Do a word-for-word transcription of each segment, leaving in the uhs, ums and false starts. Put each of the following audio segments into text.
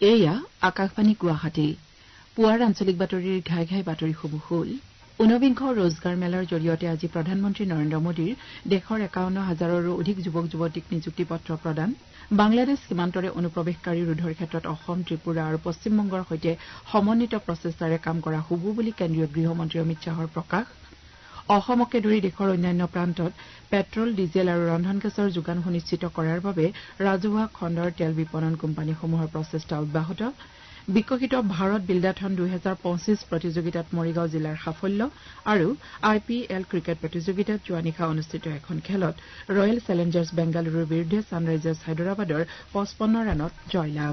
এয়া আকাশবাণী গুৱাহাটী পুৱাৰ আঞ্চলিক বাতৰিৰ ঘাই ঘাই বাতৰিসমূহ হ'ল ঊনবিংশ ৰোজগাৰ মেলাৰ জৰিয়তে আজি প্ৰধানমন্ত্ৰী নৰেন্দ্ৰ মোদীৰ দেশৰ একাৱন্ন হাজাৰৰো অধিক যুৱক যুৱতীক নিযুক্তি পত্ৰ প্ৰদান বাংলাদেশ সীমান্তৰে অনুপ্ৰৱেশকাৰী ৰোধৰ ক্ষেত্ৰত অসম ত্ৰিপুৰা আৰু পশ্চিমবংগৰ সৈতে সমন্বিত প্ৰচেষ্টাৰে কাম কৰা হ'ব বুলি কেন্দ্ৰীয় গৃহমন্ত্ৰী অমিত শ্বাহৰ প্ৰকাশ অসমকে ধৰি দেশৰ অন্যান্য প্ৰান্তত পেট্ৰল ডিজেল আৰু ৰন্ধন গেছৰ যোগান সুনিশ্চিত কৰাৰ বাবে ৰাজহুৱা খণ্ডৰ তেল বিপণন কোম্পানীসমূহৰ প্ৰচেষ্টা অব্যাহত বিকশিত ভাৰত বিল্ডাথন দুহেজাৰ পঁচিছ প্ৰতিযোগিতাত মৰিগাঁও জিলাৰ সাফল্য আৰু আই পি এল ক্ৰিকেট প্ৰতিযোগিতাত যোৱা নিশা অনুষ্ঠিত এখন খেলত ৰয়েল চেলেঞ্জাৰ্ছ বেংগালুৰুৰ বিৰুদ্ধে ছানৰাইজাৰ্ছ হায়দৰাবাদৰ পঁচপন্ন ৰানত জয়লাভ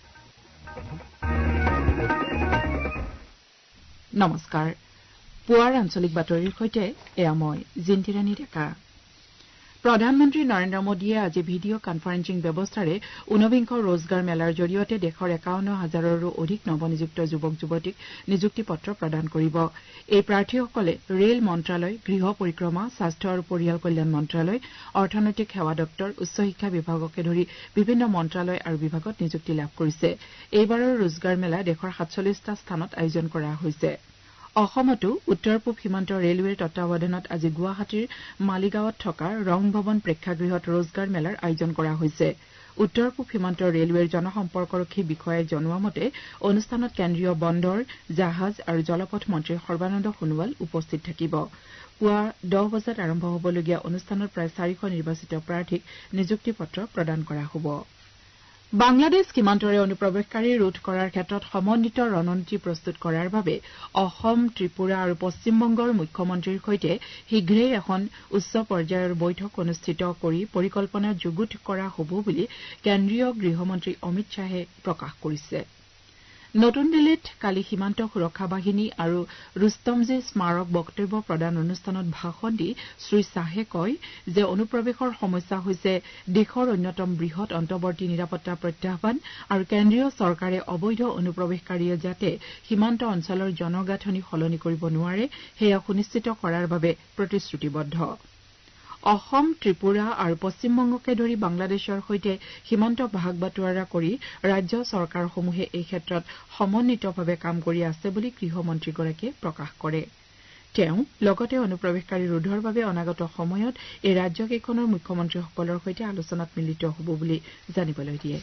নমস্কাৰ পুৱাৰ আঞ্চলিক বাতৰিৰ সৈতে এয়া মই জিন্তিৰাণী ডেকা প্ৰধানমন্ত্ৰী নৰেন্দ্ৰ মোদীয়ে আজি ভিডিঅ' কনফাৰেন্সিং ব্যৱস্থাৰে ঊনবিংশ ৰোজগাৰ মেলাৰ জৰিয়তে দেশৰ একাৱন্ন হাজাৰৰো অধিক নৱনিযুক্ত যুৱক যুৱতীক নিযুক্তি পত্ৰ প্ৰদান কৰিব এই প্ৰাৰ্থীসকলে ৰেল মন্ত্ৰালয় গৃহ পৰিক্ৰমা স্বাস্থ্য আৰু পৰিয়াল কল্যাণ মন্ত্ৰালয় অৰ্থনৈতিক সেৱা দপ্তৰ উচ্চ শিক্ষা বিভাগকে ধৰি বিভিন্ন মন্ত্ৰালয় আৰু বিভাগত নিযুক্তি লাভ কৰিছে এইবাৰৰ ৰোজগাৰ মেলা দেশৰ সাতচল্লিছটা স্থানত আয়োজন কৰা হৈছে অসমতো উত্তৰ পূব সীমান্ত ৰেলৱেৰ তত্বাৱধানত আজি গুৱাহাটীৰ মালিগাঁৱত থকা ৰং ভৱন প্ৰেক্ষাগৃহত ৰোজগাৰ মেলাৰ আয়োজন কৰা হৈছে উত্তৰ পূব সীমান্ত ৰেলৱেৰ জনসম্পৰ্কৰক্ষী বিষয়াই জনোৱা মতে অনুষ্ঠানত কেন্দ্ৰীয় বন্দৰ জাহাজ আৰু জলপথ মন্ত্ৰী সৰ্বানন্দ সোণোৱাল উপস্থিত থাকিব পুৱা দহ বজাত আৰম্ভ হ'বলগীয়া অনুষ্ঠানত প্ৰায় চাৰিশ নিৰ্বাচিত প্ৰাৰ্থীক নিযুক্তি পত্ৰ প্ৰদান কৰা হ'ব বাংলাদেশ সীমান্তৰে অনুপ্ৰৱেশকাৰী ৰোধ কৰাৰ ক্ষেত্ৰত সমন্বিত ৰণনীতি প্ৰস্তুত কৰাৰ বাবে অসম ত্ৰিপুৰা আৰু পশ্চিমবংগৰ মুখ্যমন্ত্ৰীৰ সৈতে শীঘ্ৰেই এখন উচ্চ পৰ্যায়ৰ বৈঠক অনুষ্ঠিত কৰি পৰিকল্পনা যুগুত কৰা হ'ব বুলি কেন্দ্ৰীয় গৃহমন্ত্ৰী অমিত শ্বাহে প্ৰকাশ কৰিছে নতুন দিল্লীত কালি সীমান্ত সুৰক্ষা বাহিনী আৰু ৰুস্তমজী স্মাৰক বক্তব্য প্ৰদান অনুষ্ঠানত ভাষণ দি শ্ৰীশ্বাহে কয় যে অনুপ্ৰৱেশৰ সমস্যা হৈছে দেশৰ অন্যতম বৃহৎ অন্তৰ্বৰ্তী নিৰাপত্তা প্ৰত্যাহ্বান আৰু কেন্দ্ৰীয় চৰকাৰে অবৈধ অনুপ্ৰৱেশকাৰীয়ে যাতে সীমান্ত অঞ্চলৰ জনগাঁথনি সলনি কৰিব নোৱাৰে সেয়া সুনিশ্চিত কৰাৰ বাবে প্ৰতিশ্ৰুতিবদ্ধ অসম ত্ৰিপুৰা আৰু পশ্চিমবংগকে ধৰি বাংলাদেশৰ সৈতে সীমান্ত ভাগ বাটোৱাৰা কৰি ৰাজ্য চৰকাৰসমূহে এই ক্ষেত্ৰত সমন্বিতভাৱে কাম কৰি আছে বুলি গৃহমন্ত্ৰীগৰাকীয়ে প্ৰকাশ কৰে তেওঁ লগতে অনুপ্ৰৱেশকাৰী ৰোধৰ বাবে অনাগত সময়ত এই ৰাজ্যকেইখনৰ মুখ্যমন্ত্ৰীসকলৰ সৈতে আলোচনাত মিলিত হ'ব বুলি জানিবলৈ দিয়ে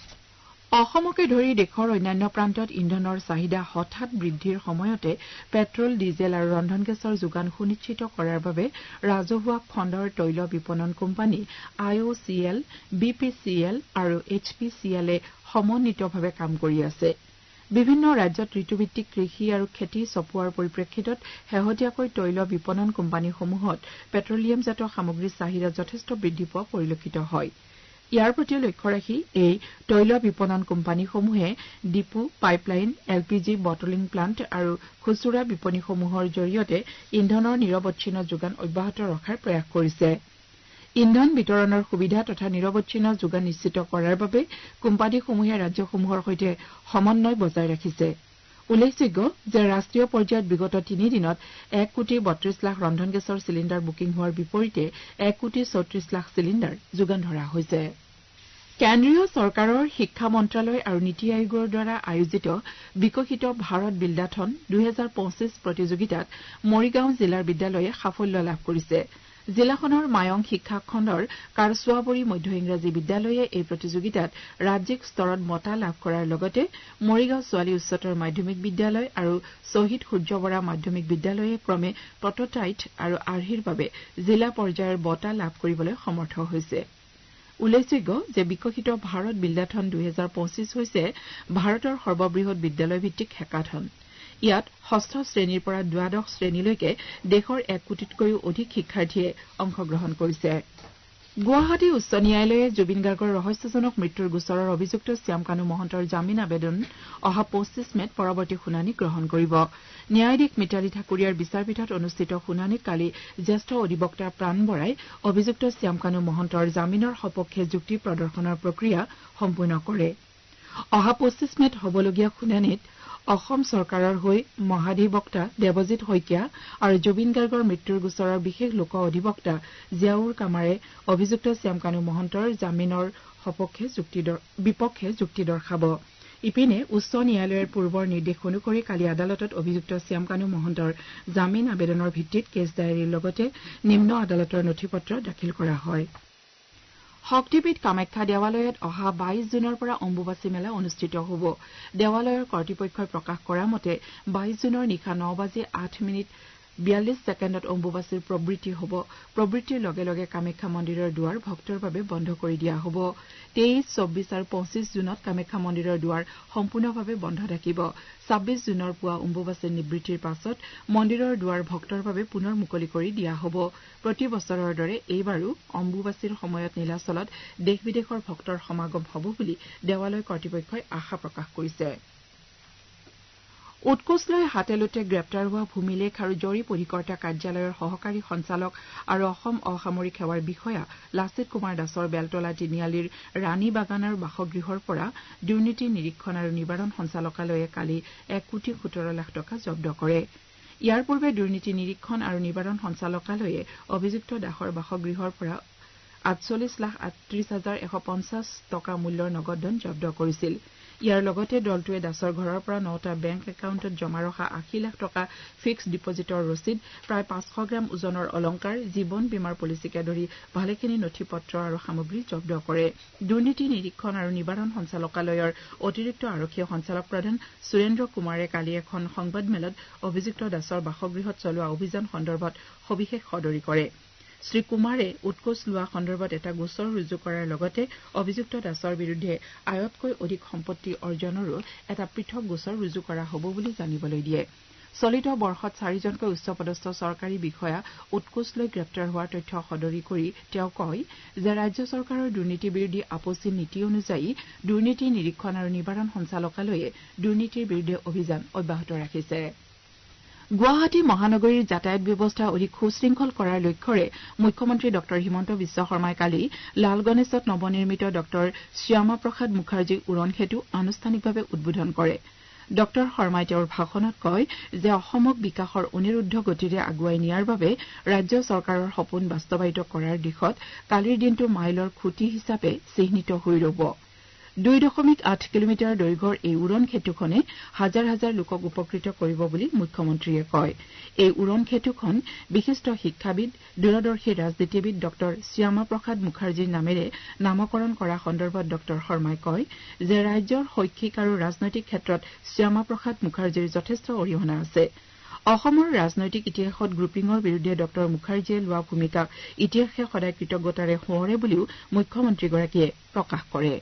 অসমকে ধৰি দেশৰ অন্যান্য প্ৰান্তত ইন্ধনৰ চাহিদা হঠাৎ বৃদ্ধিৰ সময়তে পেট্ৰল ডিজেল আৰু ৰন্ধন গেছৰ যোগান সুনিশ্চিত কৰাৰ বাবে ৰাজহুৱা খণ্ডৰ তৈল বিপণন company I O' C L B P C L আৰু এইচ পি চি এলে সমন্বিতভাৱে কাম কৰি আছে বিভিন্ন ৰাজ্যত ঋতুভিত্তিক কৃষি আৰু খেতি চপোৱাৰ পৰিপ্ৰেক্ষিতত শেহতীয়াকৈ তৈল বিপণন কোম্পানীসমূহত পেট্ৰলিয়ামজাত সামগ্ৰীৰ চাহিদা যথেষ্ট বৃদ্ধি পোৱা পৰিলক্ষিত হয় ইয়াৰ প্ৰতি লক্ষ্য ৰাখি এই তৈল বিপণন কোম্পানীসমূহে depot pipeline L P G bottling plant আৰু খুচুৰা বিপণীসমূহৰ জৰিয়তে ইন্ধনৰ নিৰৱচ্ছিন্ন যোগান অব্যাহত ৰখাৰ প্ৰয়াস কৰিছে ইন্ধন বিতৰণৰ সুবিধা তথা নিৰৱচ্ছিন্ন যোগান নিশ্চিত কৰাৰ বাবে কোম্পানীসমূহে ৰাজ্যসমূহৰ সৈতে সমন্বয় বজাই ৰাখিছে উল্লেখযোগ্য যে ৰাষ্ট্ৰীয় পৰ্যায়ত বিগত তিনি দিনত এক কোটি বত্ৰিশ লাখ ৰন্ধন গেছৰ চিলিণ্ডাৰ বুকিং হোৱাৰ বিপৰীতে এক কোটি চৌত্ৰিশ লাখ চিলিণ্ডাৰ যোগান ধৰা হৈছে কেন্দ্ৰীয় চৰকাৰৰ শিক্ষা মন্ত্ৰালয় আৰু নীতি আয়োগৰ দ্বাৰা আয়োজিত বিকশিত ভাৰত বিল্ডাথন দুহেজাৰ পঁচিছ প্ৰতিযোগিতাত মৰিগাঁও জিলাৰ বিদ্যালয়ে সাফল্য লাভ কৰিছে জিলাখনৰ মায়ং শিক্ষা খণ্ডৰ কাৰচুৱাবৰী মধ্য ইংৰাজী বিদ্যালয়ে এই প্ৰতিযোগিতাত ৰাজ্যিক স্তৰত বঁটা লাভ কৰাৰ লগতে মৰিগাঁও ছোৱালী উচ্চতৰ মাধ্যমিক বিদ্যালয় আৰু শ্বহীদ সূৰ্য বৰা মাধ্যমিক বিদ্যালয়ে ক্ৰমে প্ৰটটাইট আৰু আৰ্হিৰ বাবে জিলা পৰ্যায়ৰ বঁটা লাভ কৰিবলৈ সমৰ্থ হৈছে উল্লেখযোগ্য যে বিকশিত ভাৰত বিল্ডাথন দুহেজাৰ পঁচিছ হৈছে ভাৰতৰ সৰ্ববৃহৎ বিদ্যালয়ভিত্তিক হেকাথন ইয়াত ষষ্ঠ শ্ৰেণীৰ পৰা দ্বাদশ শ্ৰেণীলৈকে দেশৰ এক কোটিতকৈও অধিক শিক্ষাৰ্থীয়ে অংশগ্ৰহণ কৰিছে গুৱাহাটী উচ্চ ন্যায়ালয়ে জুবিন গাৰ্গৰ ৰহস্যজনক মৃত্যুৰ গোচৰৰ অভিযুক্ত শ্যামকানু মহন্তৰ জামিন আবেদন অহা পঁচিছ মেত পৰৱৰ্তী শুনানি গ্ৰহণ কৰিব ন্যায়াধীশ মিতালী ঠাকুৰীয়াৰ বিচাৰপীঠত অনুষ্ঠিত শুনানিত কালি জ্যেষ্ঠ অধিবক্তা প্ৰাণ বৰাই অভিযুক্ত শ্যামকানু মহন্তৰ জামিনৰ সপক্ষে যুক্তি প্ৰদৰ্শনৰ প্ৰক্ৰিয়া সম্পূৰ্ণ কৰে অহা পঁচিছ মেত হ'বলগীয়া শুনানিত অসম চৰকাৰৰ হৈ মহাধিবক্তা দেৱজিৎ শইকীয়া আৰু জুবিন গাৰ্গৰ মৃত্যুৰ গোচৰৰ বিশেষ লোক অধিবক্তা জিয়াউৰ কামাৰে অভিযুক্ত শ্যামকানু মহন্তৰ জামিনৰ সপক্ষে যুক্তি বিপক্ষে যুক্তি দৰ্শাব ইপিনে উচ্চ ন্যায়ালয়ৰ পূৰ্বৰ নিৰ্দেশ অনুসৰি কালি আদালতত অভিযুক্ত শ্যামকানু মহন্তৰ জামিন আবেদনৰ ভিত্তিত কেছ ডায়েৰীৰ লগতে নিম্ন আদালতৰ নথিপত্ৰ দাখিল কৰা হয়। শক্তিপীঠ কামাখ্যা দেৱালয়ত অহা বাইশ জুনৰ পৰা অম্বুবাচী মেলা অনুষ্ঠিত হ'ব। দেৱালয়ৰ কৰ্তৃপক্ষই প্ৰকাশ কৰা মতে বাইশ জুনৰ নিশা ন বাজি আঠ মিনিট বিয়াল্লিছ ছেকেণ্ডত অম্বুবাচীৰ প্ৰবৃত্তি হ'ব। প্ৰবৃত্তিৰ লগে লগে কামাখ্যা মন্দিৰৰ দুৱাৰ ভক্তৰ বাবে বন্ধ কৰি দিয়া হ'ব। তেইছ চৌব্বিছ আৰু পঁচিছ জুনত কামাখ্যা মন্দিৰৰ দুৱাৰ সম্পূৰ্ণভাৱে বন্ধ থাকিব। ছাব্বিছ জুনৰ পুৱা অম্বুবাচীৰ নিবৃত্তিৰ পাছত মন্দিৰৰ দুৱাৰ ভক্তৰ বাবে পুনৰ মুকলি কৰি দিয়া হ'ব। প্ৰতি বছৰৰ দৰে এইবাৰো অম্বুবাচীৰ সময়ত নীলাচলত দেশ বিদেশৰ ভক্তৰ সমাগম হ'ব বুলি দেৱালয় কৰ্তৃপক্ষই আশা প্ৰকাশ কৰিছে। উৎকোচ লৈ হাতেলোতে গ্ৰেপ্তাৰ হোৱা ভূমিলেখ আৰু জৰীপ অধিকৰ্তা কাৰ্যালয়ৰ সহকাৰী সঞ্চালক আৰু অসম অসামৰিক সেৱাৰ বিষয়া লাচিত কুমাৰ দাসৰ বেলতলা তিনিআলিৰ ৰাণী বাগানৰ বাসগৃহৰ পৰা দুৰ্নীতি নিৰীক্ষণ আৰু নিবাৰণ সঞ্চালকালয়ে কালি এক কোটি সোতৰ লাখ টকা জব্দ কৰে। ইয়াৰ পূৰ্বে দুৰ্নীতি নিৰীক্ষণ আৰু নিবাৰণ সঞ্চালকালয়ে অভিযুক্ত দাসৰ বাসগৃহৰ পৰা আঠচল্লিছ লাখ আঠত্ৰিশ হাজাৰ এশ পঞ্চাছ টকা মূল্যৰ নগদ ধন জব্দ কৰিছিল। ইয়াৰ লগতে দলটোৱে দাসৰ ঘৰৰ পৰা নটা বেংক একাউণ্টত জমা ৰখা আশী লাখ টকা ফিক্সড ডিপজিটৰ ৰচিদ, প্ৰায় পাঁচশ গ্ৰাম ওজনৰ অলংকাৰ, জীৱন বীমাৰ পলিচিকে ধৰি ভালেখিনি নথি পত্ৰ আৰু সামগ্ৰী জব্দ কৰে। দুৰ্নীতি নিৰীক্ষণ আৰু নিবাৰণ সঞ্চালকালয়ৰ অতিৰিক্ত আৰক্ষী সঞ্চালক প্ৰধান সুৰেন্দ্ৰ কুমাৰে কালি এখন সংবাদমেলত অভিযুক্ত দাসৰ বাসগৃহত চলোৱা অভিযান সন্দৰ্ভত সবিশেষ সদৰি কৰে। শ্ৰীকুমাৰে উৎকোচ লোৱা সন্দৰ্ভত এটা গোচৰ ৰুজু কৰাৰ লগতে অভিযুক্ত দাসৰ বিৰুদ্ধে আয়তকৈ অধিক সম্পত্তি অৰ্জনৰো এটা পৃথক গোচৰ ৰুজু কৰা হ'ব বুলি জানিবলৈ দিয়ে। চলিত বৰ্ষত চাৰিজনকৈ উচ্চপদস্থ চৰকাৰী বিষয়া উৎকোচ লৈ গ্ৰেপ্তাৰ হোৱাৰ তথ্য সদৰি কৰি তেওঁ কয় যে ৰাজ্য চৰকাৰৰ দুৰ্নীতি বিৰোধী আপচি নীতি অনুযায়ী দুৰ্নীতি নিৰীক্ষণ আৰু নিবাৰণ সঞ্চালকালয়ে দুৰ্নীতিৰ বিৰুদ্ধে অভিযান অব্যাহত ৰাখিছে। গুৱাহাটী মহানগৰীৰ যাতায়াত ব্যৱস্থা অধিক সুশৃংখল কৰাৰ লক্ষ্যৰে মুখ্যমন্ত্ৰী ড হিমন্ত বিশ্ব শৰ্মাই কালি লাল গণেশত নৱনিৰ্মিত ড শ্যামা প্ৰসাদ মুখাৰ্জী উৰণ সেতু আনুষ্ঠানিকভাৱে উদ্বোধন কৰে। ড শৰ্মাই তেওঁৰ ভাষণত কয় যে অসমক বিকাশৰ অনিৰুদ্ধ গতিৰে আগুৱাই নিয়াৰ বাবে ৰাজ্য চৰকাৰৰ সপোন বাস্তৱায়িত কৰাৰ দিশত কালিৰ দিনটো মাইলৰ খুঁটি হিচাপে চিহ্নিত হৈ ৰব। দুই দশমিক আঠ কিলোমিটাৰ দৈৰ্ঘ্যৰ এই উৰণ সেতুখনে হাজাৰ হাজাৰ লোকক উপকৃত কৰিব বুলি মুখ্যমন্ত্ৰীয়ে কয়। এই উৰণ সেতুখন বিশিষ্ট শিক্ষাবিদ, দূৰদৰ্শী ৰাজনীতিবিদ ড শ্যামা প্ৰসাদ মুখাৰ্জীৰ নামেৰে নামকৰণ কৰা সন্দৰ্ভত ড শৰ্মাই কয় যে ৰাজ্যৰ শৈক্ষিক আৰু ৰাজনৈতিক ক্ষেত্ৰত শ্যামা প্ৰসাদ মুখাৰ্জীৰ যথেষ্ট অৰিহণা আছে। অসমৰ ৰাজনৈতিক ইতিহাসত গ্ৰুপিঙৰ বিৰুদ্ধে ড মুখাৰ্জীয়ে লোৱা ভূমিকাক ইতিহাসে সদায় কৃতজ্ঞতাৰে সোঁৱৰে বুলিও মুখ্যমন্ত্ৰীগৰাকীয়ে প্ৰকাশ কৰে।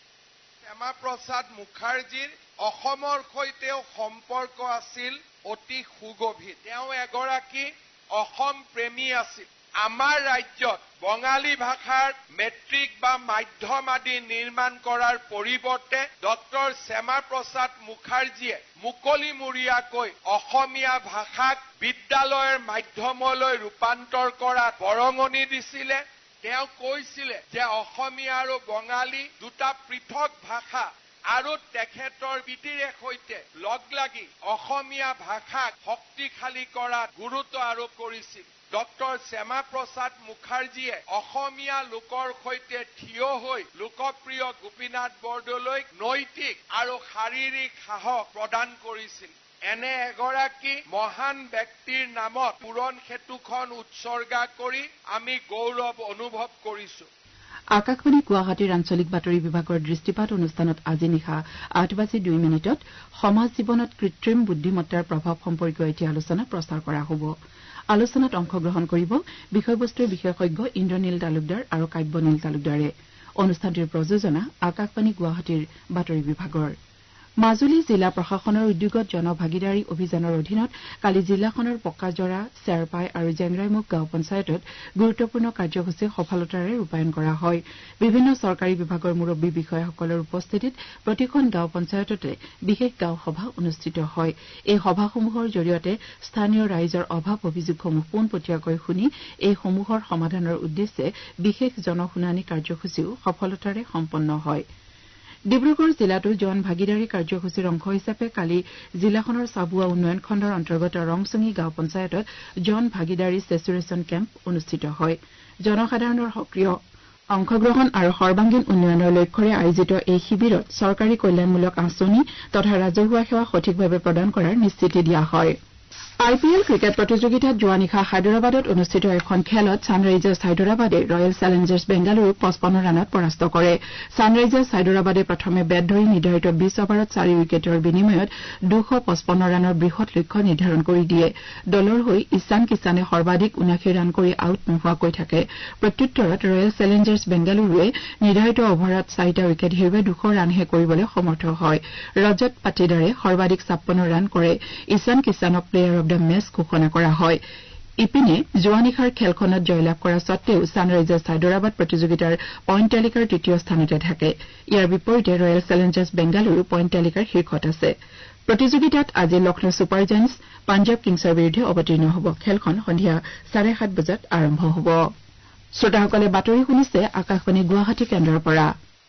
শ্যামা প্ৰসাদ মুখাৰ্জীৰ অসমৰ সৈতেও সম্পৰ্ক আছিল অতি সুগভীৰ। তেওঁ এগৰাকী অসম প্ৰেমী আছিল। আমাৰ ৰাজ্যত বঙালী ভাষাৰ মেট্ৰিক বা মাধ্যম আদি নিৰ্মাণ কৰাৰ পৰিৱৰ্তে ডক্টৰ শ্যামা প্ৰসাদ মুখাৰ্জীয়ে মুকলিমূৰীয়াকৈ অসমীয়া ভাষাক বিদ্যালয়ৰ মাধ্যমলৈ ৰূপান্তৰ কৰাত বৰঙণি দিছিলে। তেওঁ কৈছিলে যে অসমীয়া আৰু বঙালী দুটা পৃথক ভাষা আৰু তেখেতৰ পিতৃৰে সৈতে লগ লাগি অসমীয়া ভাষাক শক্তিশালী কৰাত গুৰুত্ব আৰোপ কৰিছিল। ডক্টৰ শ্যামা প্ৰসাদ মুখাৰ্জীয়ে অসমীয়া লোকৰ সৈতে থিয় হৈ লোকপ্ৰিয় গোপীনাথ বৰদলৈক নৈতিক আৰু শাৰীৰিক সাহস প্ৰদান কৰিছিল। এনে এগৰাকী মহান ব্যক্তিৰ নামত উৰণ সেতুখন উৎসৰ্গা কৰি আমি গৌৰৱ অনুভৱ কৰিছো। আকাশবাণী গুৱাহাটীৰ আঞ্চলিক বাতৰি বিভাগৰ দৃষ্টিপাত অনুষ্ঠানত আজি নিশা আঠ বাজি দুই মিনিটত সমাজ জীৱনত কৃত্ৰিম বুদ্ধিমত্তাৰ প্ৰভাৱ সম্পৰ্কীয় এটি আলোচনা প্ৰচাৰ কৰা হ'ব। আলোচনাত অংশগ্ৰহণ কৰিব বিষয়বস্তুৰ বিশেষজ্ঞ ইন্দ্ৰনীল তালুকদাৰ আৰু কাব্যনীল তালুকদাৰে। অনুষ্ঠানটিৰ প্ৰযোজনা আকাশবাণী গুৱাহাটীৰ বাতৰি বিভাগৰ। মাজুলী জিলা প্ৰশাসনৰ উদ্যোগত জনভাগিদাৰী অভিযানৰ অধীনত কালি জিলাখনৰ পকাজৰা, চেৰপাই আৰু জেংৰাইমুখ গাঁও পঞ্চায়তত গুৰুত্বপূৰ্ণ কাৰ্যসূচী সফলতাৰে ৰূপায়ণ কৰা হয়। বিভিন্ন চৰকাৰী বিভাগৰ মুৰব্বী বিষয়াসকলৰ উপস্থিতিত প্ৰতিখন গাঁও পঞ্চায়ততে বিশেষ গাঁও সভা অনুষ্ঠিত হয়। এই সভাসমূহৰ জৰিয়তে স্থানীয় ৰাইজৰ অভাৱ অভিযোগসমূহ পোনপটীয়াকৈ শুনি এইসমূহৰ সমাধানৰ উদ্দেশ্যে বিশেষ জনশুনানি কাৰ্যসূচীও সফলতাৰে সম্পন্ন হয়। ডিব্ৰুগড় জিলাতো জন ভাগিদাৰী কাৰ্যসূচীৰ অংশ হিচাপে কালি জিলাখনৰ চাবুৱা উন্নয়ন খণ্ডৰ অন্তৰ্গত ৰংচুঙি গাঁও পঞ্চায়তত জন ভাগিদাৰী ছেচুৰেশ্যন কেম্প অনুষ্ঠিত হয়। জনসাধাৰণৰ সক্ৰিয় অংশগ্ৰহণ আৰু সৰ্বাংগীন উন্নয়নৰ লক্ষ্যৰে আয়োজিত এই শিবিৰত চৰকাৰী কল্যাণমূলক আঁচনি তথা ৰাজহুৱা সেৱা সঠিকভাৱে প্ৰদান কৰাৰ নিশ্চিতি দিয়া হয়। আই পি এল ক্ৰিকেট প্ৰতিযোগিতাত যোৱা নিশা হায়দৰাবাদত অনুষ্ঠিত এখন খেলত ছানৰাইজাৰ্ছ হায়দৰাবাদে ৰয়েল চেলেঞ্জাৰ্ছ বেংগালুৰুক পঁচপন্ন ৰানত পৰাস্ত কৰে। ছানৰাইজাৰ্ছ হায়দৰাবাদে প্ৰথমে বেট ধৰি নিৰ্ধাৰিত বিশ অভাৰত চাৰি উইকেটৰ বিনিময়ত দুশ পঁচপন্ন ৰানৰ বৃহৎ লক্ষ্য নিৰ্ধাৰণ কৰি দিয়ে। দলৰ হৈ ঈশান কিষানে সৰ্বাধিক ঊনাশী ৰান কৰি আউট নোহোৱাকৈ থাকে। প্ৰত্যুত্তৰত ৰয়েল চেলেঞ্জাৰ্ছ বেংগালুৰুৱে নিৰ্ধাৰিত অভাৰত চাৰিটা উইকেট হেৰুৱাই দুশ ৰানহে কৰিবলৈ সমৰ্থ হয়। ৰজত পাটিদাৰে সৰ্বাধিক ছাপ্পন্ন ৰান কৰে। ঈশান কিষানক প্লেয়াৰ অব দ্য মেচ ঘোষণা কৰা হয়। ইপিনে যোৱা নিশাৰ খেলখনত জয়লাভ কৰা স্বত্তেও ছানৰাইজাৰ্ছ হায়দৰাবাদ প্ৰতিযোগিতাৰ পইণ্ট তালিকাৰ তৃতীয় স্থানতে থাকে। ইয়াৰ বিপৰীতে ৰয়েল চেলেঞ্জাৰ্ছ বেংগালুৰু পইণ্ট তালিকাৰ শীৰ্ষত আছে। প্ৰতিযোগিতাত আজি লক্ষ্ণৌ ছুপাৰ জায়েণ্টছ পাঞ্জাৱ কিংছৰ বিৰুদ্ধে অৱতীৰ্ণ হ'ব। খেলখন সন্ধিয়া চাৰে সাত বজাত আৰম্ভ হ'ব। শ্ৰোতাসকলে বাতৰি শুনিছে আকাশবাণী গুৱাহাটী কেন্দ্ৰৰ পৰা।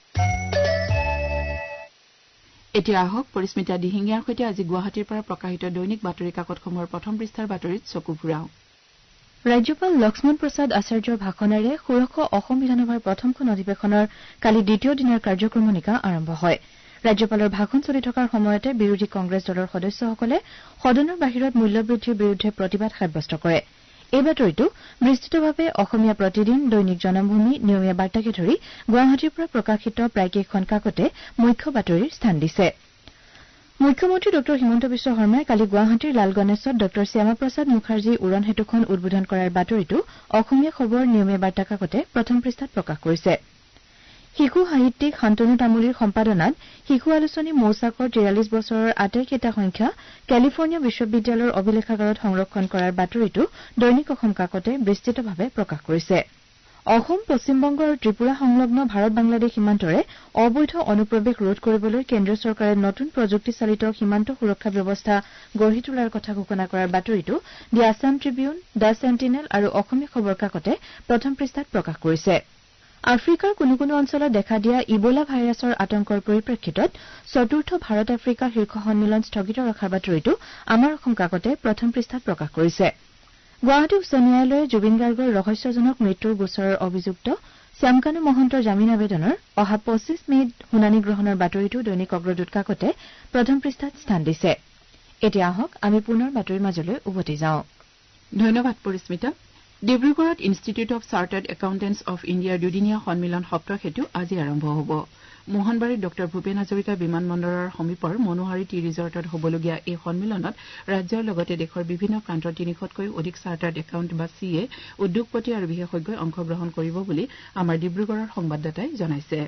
এতিয়া আহক পৰিস্মিতা দিহিঙীয়াৰ সৈতে আজি গুৱাহাটীৰ পৰা প্ৰকাশিত দৈনিক বাতৰি কাকতসমূহৰ প্ৰথম পৃষ্ঠাৰ বাতৰিত চকু ফুৰাওঁ। ৰাজ্যপাল লক্ষ্মণ প্ৰসাদ আচাৰ্যৰ ভাষণেৰে ষোড়শ অসম বিধানসভাৰ প্ৰথমখন অধিৱেশনৰ কালি দ্বিতীয় দিনৰ কাৰ্যক্ৰমণিকা আৰম্ভ হয়। ৰাজ্যপালৰ ভাষণ চলি থকাৰ সময়তে বিৰোধী কংগ্ৰেছ দলৰ সদস্যসকলে সদনৰ বাহিৰত মূল্যবৃদ্ধিৰ বিৰুদ্ধে প্ৰতিবাদ সাব্যস্ত কৰে। এই বাতৰিটো বিস্তৃতভাৱে অসমীয়া প্ৰতিদিন, দৈনিক জনমভূমি, নিয়মীয়া বাৰ্তাকে ধৰি গুৱাহাটীৰ পৰা প্ৰকাশিত প্ৰায়কেইখন কাকতে মুখ্য বাতৰিৰ স্থান দিছে। মুখ্যমন্ত্ৰী ড হিমন্ত বিশ্ব শৰ্মাই কালি গুৱাহাটীৰ লালগণেশত ড শ্যামাপ্ৰসাদ মুখাৰ্জী উৰণ সেতুখন উদ্বোধন কৰাৰ বাতৰিটো অসমীয়া খবৰ নিয়মীয়া বাৰ্তা কাকতে প্ৰথম পৃষ্ঠাত প্ৰকাশ কৰিছে। শিশু সাহিত্যিক শান্তনু তামুলীৰ সম্পাদনাত শিশু আলোচনী মৌচাকৰ তিৰাল্লিছ বছৰৰ আটাইকেইটা সংখ্যা কেলিফৰ্ণিয়া বিশ্ববিদ্যালয়ৰ অভিলেখাগাৰত সংৰক্ষণ কৰাৰ বাতৰিটো দৈনিক অসম কাকতে বিস্তৃতভাৱে প্ৰকাশ কৰিছে। অসম, পশ্চিমবংগ আৰু ত্ৰিপুৰা সংলগ্ন ভাৰত বাংলাদেশ সীমান্তৰে অবৈধ অনুপ্ৰৱেশ ৰোধ কৰিবলৈ কেন্দ্ৰীয় চৰকাৰে নতুন প্ৰযুক্তিচালিত সীমান্ত সুৰক্ষা ব্যৱস্থা গঢ়ি তোলাৰ কথা ঘোষণা কৰাৰ বাতৰিটো the Assam Tribune, the Sentinel আৰু অসমীয়া খবৰ কাকতে প্ৰথম পৃষ্ঠাত প্ৰকাশ কৰিছে। আফ্ৰিকাৰ কোনো কোনো অঞ্চলত দেখা দিয়া ইবোলা ভাইৰাছৰ আতংকৰ পৰিপ্ৰেক্ষিতত চতুৰ্থ ভাৰত আফ্ৰিকা শীৰ্ষ সন্মিলন স্থগিত ৰখাৰ বাতৰিটো আমাৰ অসম কাকতে প্ৰথম পৃষ্ঠাত প্ৰকাশ কৰিছে। গুৱাহাটী উচ্চ ন্যায়ালয়ে জুবিন গাৰ্গৰ ৰহস্যজনক মৃত্যুৰ গোচৰৰ অভিযুক্ত শ্যামকানু মহন্তৰ জামিন আবেদনৰ অহা পঁচিছ মে'ত শুনানি গ্ৰহণৰ বাতৰিটো দৈনিক অগ্ৰদূত কাকতে প্ৰথম পৃষ্ঠাত স্থান দিছে। এতিয়া আহক আমি পুনৰ বাতৰিৰ মাজলৈ উভতি যাওঁ। ধন্যবাদ পৰিস্মিতা। ডিব্ৰুগড়ত institute of chartered accountants of ইণ্ডিয়াৰ দুদিনীয়া সন্মিলন সপ্তহেতু আজি আৰম্ভ হ'ব। মোহনবাৰীত ড ভূপেন হাজৰিকা বিমান বন্দৰৰ সমীপৰ মনোহাৰী টি ৰিজৰ্টত হ'বলগীয়া এই সন্মিলনত ৰাজ্যৰ লগতে দেশৰ বিভিন্ন প্ৰান্তৰ তিনিশতকৈও অধিক চাৰ্টাৰ্ড একাউণ্ট বা চি এ, উদ্যোগপতি আৰু বিশেষজ্ঞই অংশগ্ৰহণ কৰিব বুলি আমাৰ ডিব্ৰুগড়ৰ সংবাদদাতাই জনাইছে।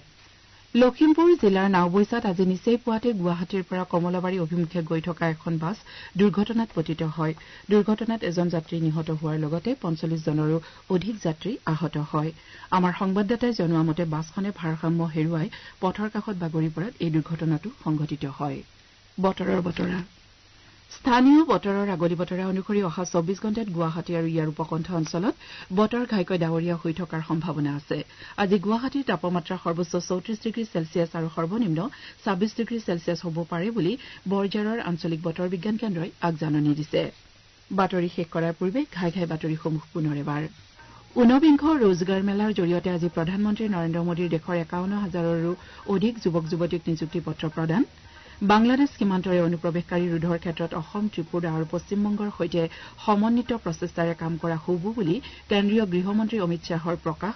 লখিমপুৰ জিলাৰ নাওবৈচাত আজি নিচেই পুৱাতে গুৱাহাটীৰ পৰা কমলাবাৰী অভিমুখে গৈ থকা এখন বাছ দুৰ্ঘটনাত পতিত হয়। দুৰ্ঘটনাত এজন যাত্ৰী নিহত হোৱাৰ লগতে পঞ্চল্লিছ জনৰো অধিক যাত্ৰী আহত হয়। আমাৰ সংবাদদাতাই জনোৱা মতে বাছখনে ভাৰসাম্য হেৰুৱাই পথৰ কাষত বাগৰি পৰাত এই দুৰ্ঘটনাটো সংঘটিত হয়। বতৰৰ বতৰা স্থানীয় বতৰৰ আগলি বতৰা অনুসৰি অহা চৌবিছ ঘণ্টাত গুৱাহাটী আৰু ইয়াৰ উপকণ্ঠ অঞ্চলত বতৰ ঘাইকৈ ডাৱৰীয়া হৈ থকাৰ সম্ভাৱনা আছে। আজি গুৱাহাটীৰ তাপমাত্ৰা সৰ্বোচ্চ চৌত্ৰিশ ডিগ্ৰী চেলছিয়াছ আৰু সৰ্বনিম্ন ছাব্বিছ ডিগ্ৰী চেলছিয়াছ হ'ব পাৰে বুলি বৰঝাৰৰ আঞ্চলিক বতৰ বিজ্ঞান কেন্দ্ৰই আগজাননী দিছে। বাতৰি শেষ কৰাৰ পূৰ্বে ঘাই ঘাই বাতৰিসমূহ পুনৰ এবাৰ। ঊনবিংশ ৰোজগাৰ মেলাৰ জৰিয়তে আজি প্ৰধানমন্ত্ৰী নৰেন্দ্ৰ মোদীৰ দেশৰ একাৱন্ন হাজাৰৰো অধিক যুৱক যুৱতীক নিযুক্তি পত্ৰ প্ৰদান। বাংলাদেশ সীমান্তৰে অনুপ্ৰৱেশকাৰী ৰোধৰ ক্ষেত্ৰত অসম, ত্ৰিপুৰা আৰু পশ্চিমবংগৰ সৈতে সমন্বিত প্ৰচেষ্টাৰে কাম কৰা হ'ব বুলি কেন্দ্ৰীয় গৃহমন্ত্ৰী অমিত শ্বাহৰ প্ৰকাশ।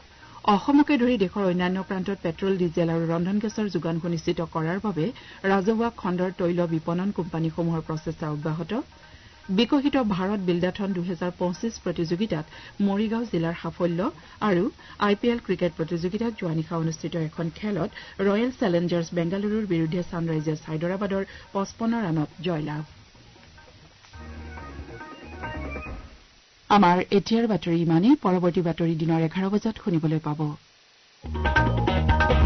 অসমকে ধৰি দেশৰ অন্যান্য প্ৰান্তত পেট্ৰল, ডিজেল আৰু ৰন্ধন গেছৰ যোগান সুনিশ্চিত কৰাৰ বাবে ৰাজহুৱা খণ্ডৰ তৈল বিপণন কোম্পানীসমূহৰ প্ৰচেষ্টা অব্যাহত। বিকশিত ভাৰত বিল্ডাথন দুহেজাৰ পঁচিছ প্ৰতিযোগিতাত মৰিগাঁও জিলাৰ সাফল্য আৰু আই পি এল ক্ৰিকেট প্ৰতিযোগিতাত যোৱা নিশা অনুষ্ঠিত এখন খেলত ৰয়েল চেলেঞ্জাৰ্ছ বেংগালুৰুৰ বিৰুদ্ধে ছানৰাইজাৰ্ছ হায়দৰাবাদৰ পঁচপন্ন ৰানত জয়লাভ। আমাৰ এতিয়াৰ বাতৰি ইমানেই। পৰৱৰ্তী বাতৰি দিনৰ এঘাৰ বজাত শুনিবলৈ পাব।